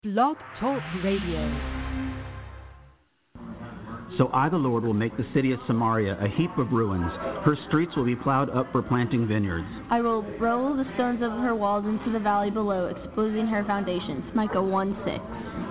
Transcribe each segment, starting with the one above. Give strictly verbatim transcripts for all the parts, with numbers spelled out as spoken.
Blog Talk Radio. So I, the Lord, will make the city of Samaria a heap of ruins. Her streets will be plowed up for planting vineyards. I will roll the stones of her walls into the valley below, exposing her foundations. Micah one six.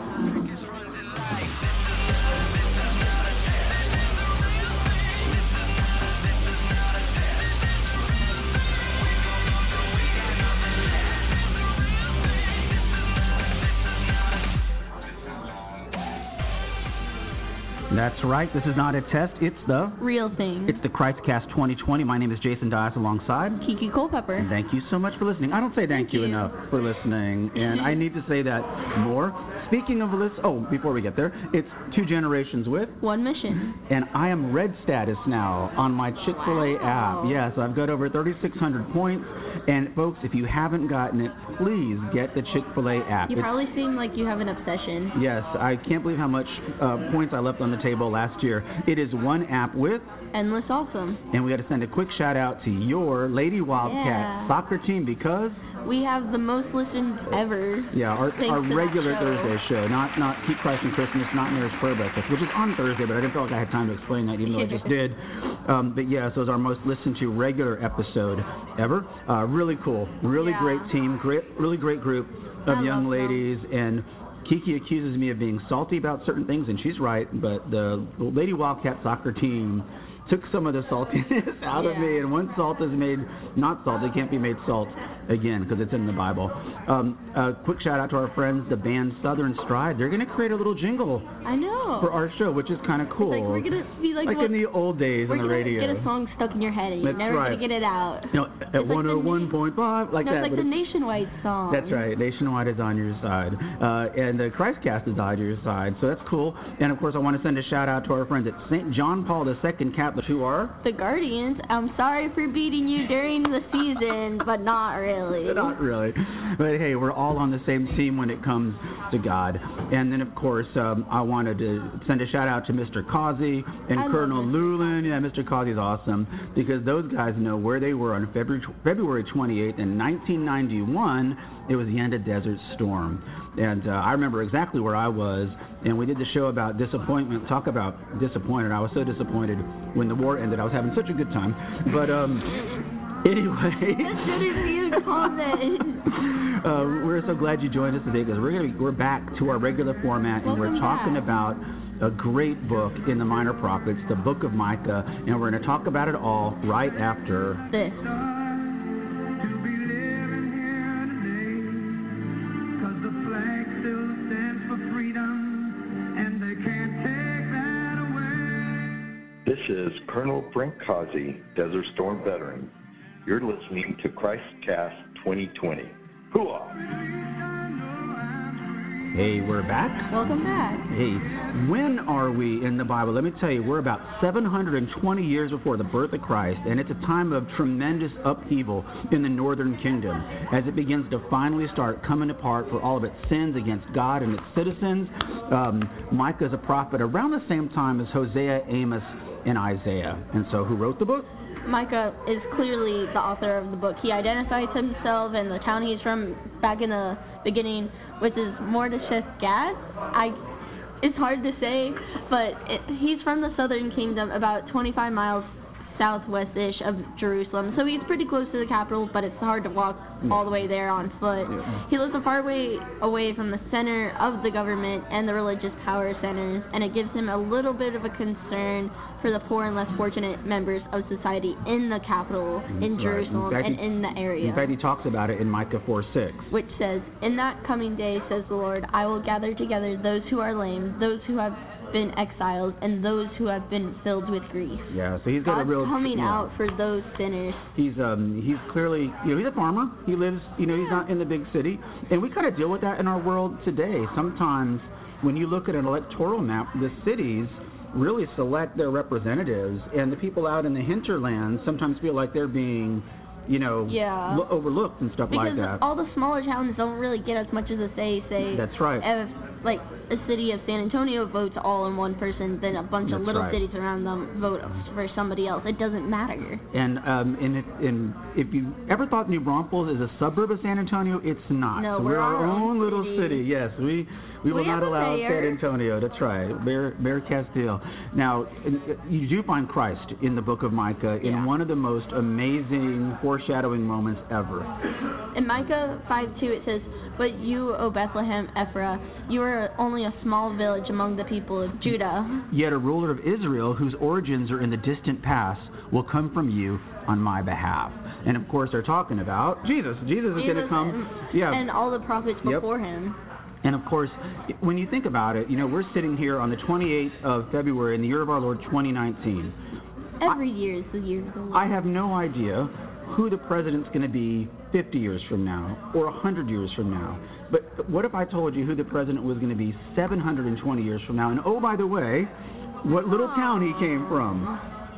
That's right. This is not a test. It's the real thing. It's the Christcast twenty twenty. My name is Jason Dias alongside Kiki Culpepper. And thank you so much for listening. I don't say thank, thank you, you enough for listening, and I need to say that more. Speaking of this, oh, before we get there, it's two generations with one mission. And I am red status now on my Chick-fil-A wow. app. Yes, I've got over thirty-six hundred points. And folks, if you haven't gotten it, please get the Chick-fil-A app. You it's, probably seem like you have an obsession. Yes, I can't believe how much uh, points I left on the table last year. It is one app with endless awesome. And we got to send a quick shout out to your Lady Wildcat yeah. soccer team because we have the most listened ever. Yeah, our, our regular show. Thursday show, not not Keep Christ in Christmas, not Mary's Prayer Breakfast, which is on Thursday, but I didn't feel like I had time to explain that, even though I just did. Um, but yes, it was our most listened to regular episode ever. Uh, really cool, really yeah. great team, great, really great group of I young ladies, them. and Kiki accuses me of being salty about certain things, and she's right, but the Lady Wildcat soccer team took some of the saltiness out yeah. of me, and once salt is made not salt, it can't be made salt again because it's in the Bible. Um, uh, quick shout out to our friends, the band Southern Stride. They're going to create a little jingle. I know. For our show, which is kind of cool. It's like we're going to be like, like what, in the old days on the radio. We're going to get a song stuck in your head and you're That's never right. going to get it out. You know, at one oh one point five, like no, that. It's like the Nationwide song. That's right. Nationwide is on your side. Uh, and the Christcast is on your side. So that's cool. And, of course, I want to send a shout out to our friends at Saint John Paul the Second Catholic, who are the Guardians. I'm sorry for beating you during the season, but not really. Not really. But, hey, we're all on the same team when it comes to God. And then, of course, um, I wanted to send a shout-out to Mister Causey and I Colonel Lulin. Yeah, Mister Causey's awesome because those guys know where they were on February, February twenty-eighth in nineteen ninety-one. It was the end of Desert Storm. And uh, I remember exactly where I was, and we did the show about disappointment, talk about disappointed. I was so disappointed when the war ended. I was having such a good time. But um, anyway. That shouldn't be a comment. uh, we're so glad you joined us today because we're gonna be, we're back to our regular format, and Welcome we're talking back. about a great book in the Minor Prophets, the Book of Micah, and we're going to talk about it all right after this. This is Colonel Frank Causey, Desert Storm veteran. You're listening to Christcast twenty twenty. Hooah! Hey, we're back. Welcome back. Hey, when are we in the Bible? Let me tell you, we're about seven hundred twenty years before the birth of Christ, and it's a time of tremendous upheaval in the northern kingdom as it begins to finally start coming apart for all of its sins against God and its citizens. Um, Micah is a prophet around the same time as Hosea, Amos, and Isaiah. And so who wrote the book? Micah is clearly the author of the book. He identifies himself and the town he's from back in the beginning, which is Mordesheth Gad. I, it's hard to say, but it, he's from the southern kingdom, about twenty-five miles southwest-ish of Jerusalem. So he's pretty close to the capital, but it's hard to walk yeah. all the way there on foot. Yeah. He lives a far way away from the center of the government and the religious power centers, and it gives him a little bit of a concern for the poor and less fortunate members of society in the capital, in right. Jerusalem, in and he, in the area. In fact, he talks about it in Micah four six. Which says, "In that coming day, says the Lord, I will gather together those who are lame, those who have been exiled, and those who have been filled with grief." Yeah, so he's got God's a real coming yeah. out for those sinners. He's um he's clearly, you know, he's a farmer. He lives, you know, he's not in the big city, and we kind of deal with that in our world today. Sometimes when you look at an electoral map, the cities really select their representatives, and the people out in the hinterlands sometimes feel like they're being, you know, yeah. lo- overlooked and stuff because like that. All the smaller towns don't really get as much as a say. Say that's right. If like a city of San Antonio votes all in one person, then a bunch That's of little right. cities around them vote for somebody else. It doesn't matter. And um, and, if, and if you ever thought New Braunfels is a suburb of San Antonio, it's not. No, so we're we're our our own own little city. city. Yes, we we will We not have a allow mayor. San Antonio. That's right, Mayor, Mayor Castile. Now, in- you do find Christ in the book of Micah in Yeah. one of the most amazing foreshadowing moments ever. In Micah five two it says, "But you, O Bethlehem Ephraim, you are only a small village among the people of Judah." Yet a ruler of Israel, whose origins are in the distant past, will come from you on my behalf. And of course, they're talking about Jesus. Jesus is going to Jesus come. and, Yeah. and all the prophets Yep. before him. And of course, when you think about it, you know, we're sitting here on the twenty-eighth of February in the year of our Lord twenty nineteen. Every year is the year of the Lord. I have no idea who the president's going to be fifty years from now or one hundred years from now. But what if I told you who the president was going to be seven hundred twenty years from now? And oh, by the way, what little town he came from.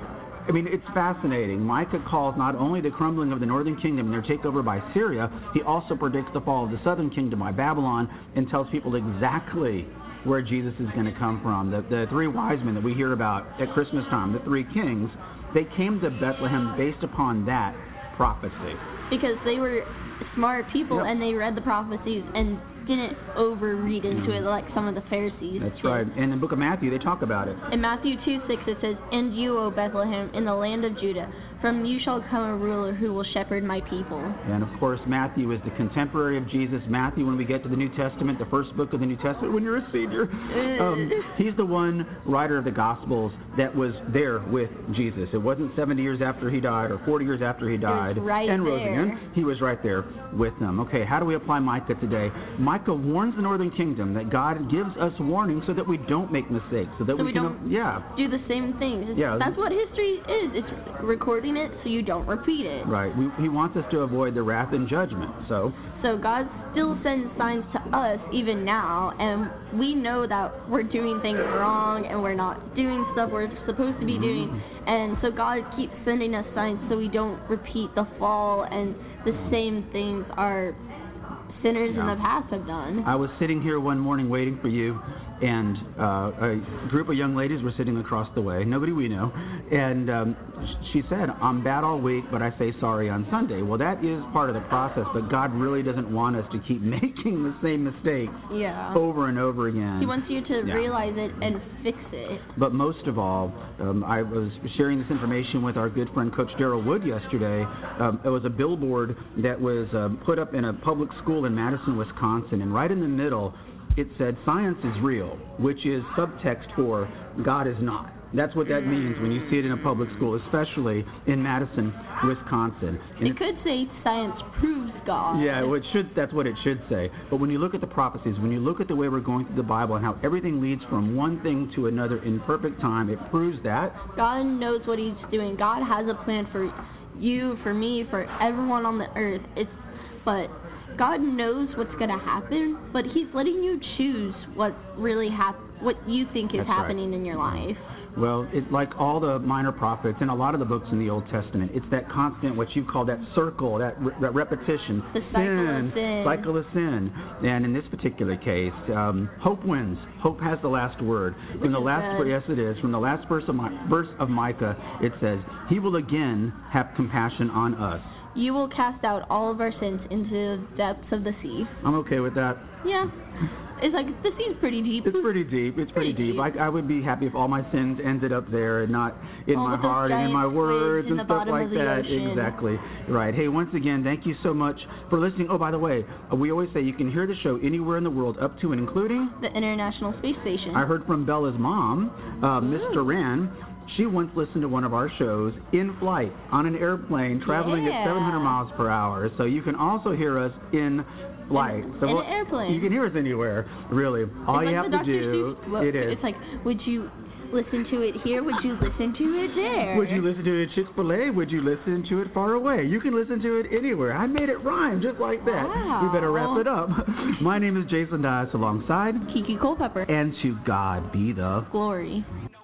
I mean, it's fascinating. Micah calls not only the crumbling of the northern kingdom and their takeover by Syria, he also predicts the fall of the southern kingdom by Babylon and tells people exactly where Jesus is going to come from. The, the three wise men that we hear about at Christmas time, the three kings, they came to Bethlehem based upon that prophecy. Because they were smart people Yep. and they read the prophecies and didn't overread into it like some of the Pharisees That's did. right. And in the book of Matthew, they talk about it. In Matthew two six it says, "And you, O Bethlehem, in the land of Judah, from you shall come a ruler who will shepherd my people." And of course, Matthew is the contemporary of Jesus. Matthew, when we get to the New Testament, the first book of the New Testament, when you're a senior, um, he's the one writer of the Gospels that was there with Jesus. It wasn't seventy years after he died or forty years after he died right and rose there. again. He was right there with them. Okay, how do we apply Micah today? Micah warns the northern kingdom that God gives us warning so that we don't make mistakes, so that So we, we can, don't- yeah, Do the same thing. Yeah. That's what history is. It's recording it so you don't repeat it. right. We, he wants us to avoid the wrath and judgment. So, So God still sends signs to us even now, and we know that we're doing things wrong and we're not doing stuff we're supposed to be Mm-hmm. doing. And so God keeps sending us signs so we don't repeat the fall and the same things our sinners in Yeah. the past have done. I was sitting here one morning waiting for you, and uh, a group of young ladies were sitting across the way, nobody we know, and um, sh- she said, "I'm bad all week, but I say sorry on Sunday." Well, that is part of the process, but God really doesn't want us to keep making the same mistakes Yeah. over and over again. He wants you to Yeah. realize it and fix it. But most of all, um, I was sharing this information with our good friend Coach Darrell Wood yesterday. Um, it was a billboard that was um, put up in a public school in Madison, Wisconsin, and right in the middle it said, "Science is real," which is subtext for God is not. That's what that means when you see it in a public school, especially in Madison, Wisconsin. And It could say science proves God. yeah, well, it should. That's what it should say. But when you look at the prophecies, when you look at the way we're going through the Bible and how everything leads from one thing to another in perfect time, it proves that. God knows what He's doing. God has a plan for you, for me, for everyone on the earth. It's, but God knows what's going to happen, but He's letting you choose what really hap- what you think is That's right. happening in your life. Well, it, like all the minor prophets and a lot of the books in the Old Testament, it's that constant, what you call that circle, that, re- that repetition. The cycle of sin. Cycle of sin. And in this particular case, um, hope wins. Hope has the last word. Which From the is last, good. yes, it is. From the last verse of, my, verse of Micah, it says, "He will again have compassion on us." You will cast out all of our sins into the depths of the sea. I'm okay with that. Yeah. It's like, the sea's pretty deep. It's pretty deep. It's pretty, Pretty deep. deep. I, I would be happy if all my sins ended up there and not in All my of those heart and in my giant words squids in and the stuff bottom like of the that. ocean. Exactly. Right. Hey, once again, thank you so much for listening. Oh, by the way, uh, we always say you can hear the show anywhere in the world, up to and including. The International Space Station. I heard from Bella's mom, uh, Miss Duran. She once listened to one of our shows in flight on an airplane traveling Yeah. at seven hundred miles per hour. So you can also hear us in flight. In- so in we'll- an airplane. You can hear us anywhere, really. All It's you like have the to Doctor do, Seuss book. it is. It's like, would you listen to it here? Would you listen to it there? Would you listen to it at Chick-fil-A? Would you listen to it far away? You can listen to it anywhere. I made it rhyme just like that. Wow. We better wrap it up. My name is Jason Dias alongside, Kiki Culpepper. and to God be the... Glory.